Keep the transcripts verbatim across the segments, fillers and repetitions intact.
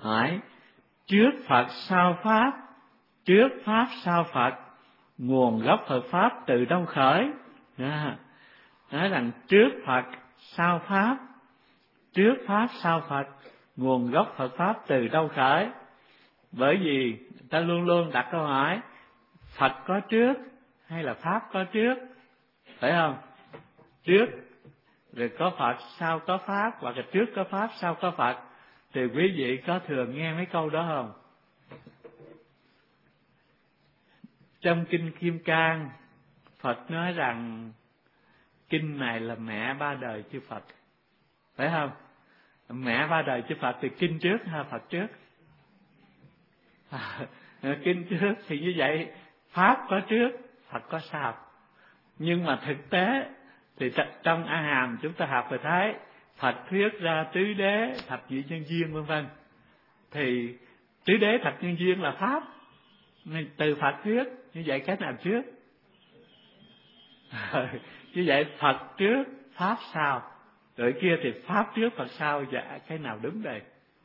hỏi trước Phật sau Pháp, trước Pháp sau Phật, nguồn gốc Phật Pháp từ đâu khởi? Đó. Nói rằng trước Phật sau Pháp, trước Pháp sau Phật, nguồn gốc Phật Pháp từ đâu khởi? Bởi vì ta luôn luôn đặt câu hỏi Phật có trước hay là Pháp có trước, phải không? Trước rồi có Phật, sau có Pháp, hoặc là trước có Pháp, sau có Phật. Thì quý vị có thường nghe mấy câu đó không? Trong Kinh Kim Cang, Phật nói rằng kinh này là mẹ ba đời chư Phật, phải không? Mẹ ba đời chư Phật thì kinh trước hay Phật trước? À, kinh trước thì như vậy, Pháp có trước, Phật có sau. Nhưng mà thực tế thì trong A Hàm chúng ta học về thấy Phật thuyết ra tứ đế, thập nhị nhân duyên vân vân. Thì tứ đế thập nhân duyên là Pháp, nên từ Phật thuyết, như vậy cái nào trước? Như vậy Phật trước, Pháp sau. Rồi kia thì Pháp trước, Phật sau, dạ cái nào đúng đây?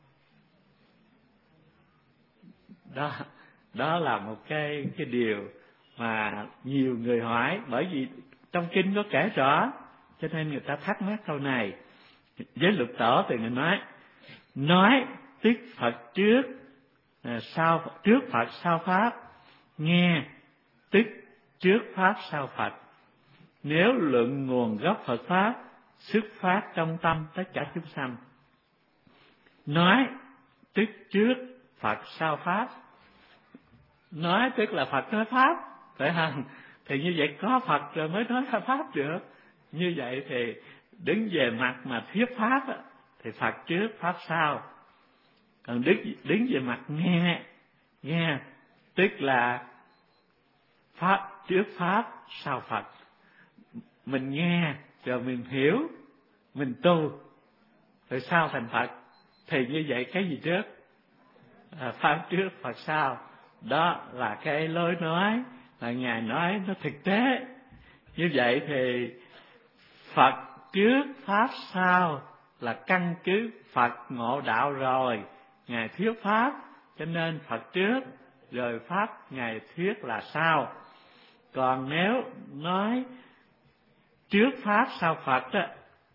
Đó, đó là một cái cái điều mà nhiều người hỏi, bởi vì trong kinh có kể rõ, cho nên người ta thắc mắc câu này. Với Lục Tổ thì người nói, nói tức Phật trước, sau trước Phật sau Pháp, nghe tức trước Pháp sau Phật. Nếu luận nguồn gốc Phật Pháp xuất phát trong tâm tất cả chúng sanh, nói tức trước Phật sau Pháp. Nói tức là Phật nói Pháp, phải không? Thì như vậy có Phật rồi mới nói Pháp được. Như vậy thì đứng về mặt mà thuyết Pháp thì Phật trước, Pháp sau. Còn đứng, đứng về mặt nghe, nghe tức là Pháp trước Pháp sau Phật. Mình nghe rồi mình hiểu, mình tu, rồi sau thành Phật. Thì như vậy cái gì trước? À, Pháp trước, Phật sau. Đó là cái lối nói là Ngài nói nó thực tế. Như vậy thì Phật trước, Pháp sau là căn cứ Phật ngộ đạo rồi, Ngài thuyết Pháp, cho nên Phật trước, rồi Pháp Ngài thuyết là sau. Còn nếu nói trước Pháp sau Phật đó,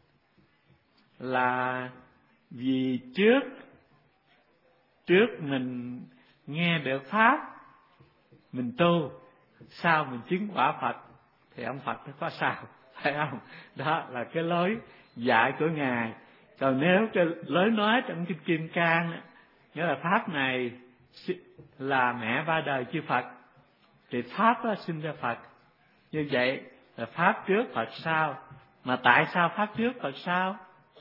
là vì trước trước mình nghe được Pháp, mình tu, sau mình chứng quả Phật, thì ông Phật nó có sao, phải không? Đó là cái lối dạy của Ngài. Còn nếu cái lối nói trong Kinh Kim Cang, nghĩa là Pháp này là mẹ ba đời chư Phật, thì Pháp đó sinh ra Phật. Như vậy là Pháp trước, Phật sau. Mà tại sao Pháp trước, Phật sau?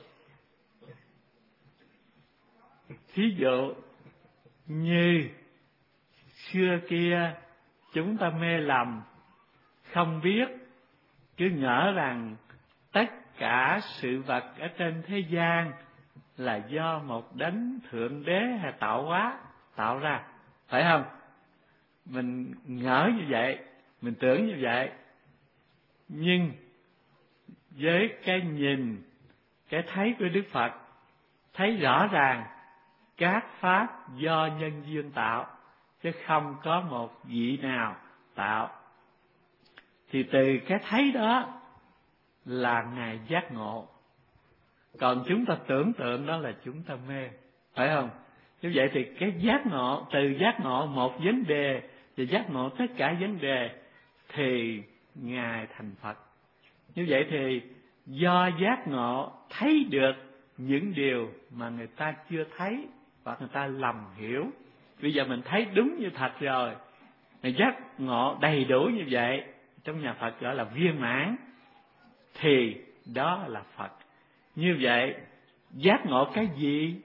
Thí dụ như xưa kia chúng ta mê lầm, không biết, cứ ngỡ rằng tất cả sự vật ở trên thế gian là do một đấng thượng đế hay tạo hóa tạo ra, phải không? Mình ngỡ như vậy, mình tưởng như vậy. Nhưng với cái nhìn, cái thấy của Đức Phật, thấy rõ ràng các pháp do nhân duyên tạo, chứ không có một vị nào tạo. Thì từ cái thấy đó là Ngài giác ngộ. Còn chúng ta tưởng tượng đó là chúng ta mê, phải không? Như vậy thì cái giác ngộ, từ giác ngộ một vấn đề và giác ngộ tất cả vấn đề, thì Ngài thành Phật. Như vậy thì do giác ngộ thấy được những điều mà người ta chưa thấy và người ta lầm hiểu. Bây giờ mình thấy đúng như thật rồi, người giác ngộ đầy đủ như vậy, trong nhà Phật gọi là viên mãn, thì đó là Phật. Như vậy giác ngộ cái gì?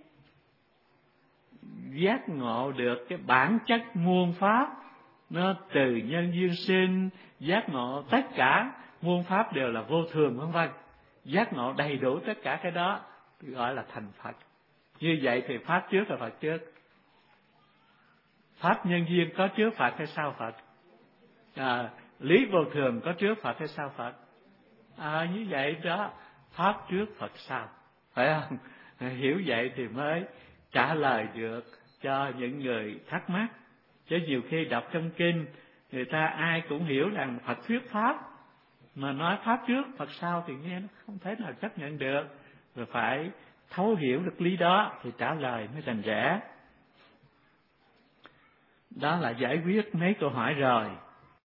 Giác ngộ được cái bản chất muôn pháp, nó từ nhân duyên sinh, giác ngộ tất cả muôn pháp đều là vô thường vân vân. Giác ngộ đầy đủ tất cả cái đó gọi là thành Phật. Như vậy thì Pháp trước là Phật trước. Pháp nhân duyên có trước Phật hay sau Phật? À, lý vô thường có trước Phật hay sau Phật? À, như vậy đó, Pháp trước Phật sau, phải không? Hiểu vậy thì mới trả lời được cho những người thắc mắc. Chứ nhiều khi đọc trong kinh, người ta ai cũng hiểu rằng Phật thuyết Pháp, mà nói Pháp trước, Phật sau thì nghe nó không thể nào chấp nhận được. Rồi phải thấu hiểu được lý đó thì trả lời mới thành rẽ. Đó là giải quyết mấy câu hỏi rồi.